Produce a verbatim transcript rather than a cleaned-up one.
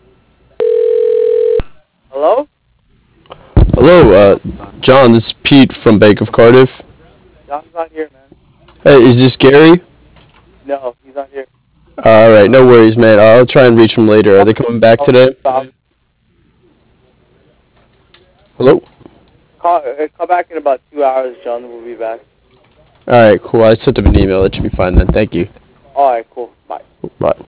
Hello? Hello, uh, John. This is Pete from Bank of Cardiff. John's not here, man. Hey, is this Gary? No, he's not here. All right, no worries, man. I'll try and reach him later. Are Call, they coming back call, today? stop. Hello. Call, uh, call back in about two hours, John. We'll be back. All right, cool. I sent him an email. That should be fine then. Thank you. Alright, cool. Bye. Bye.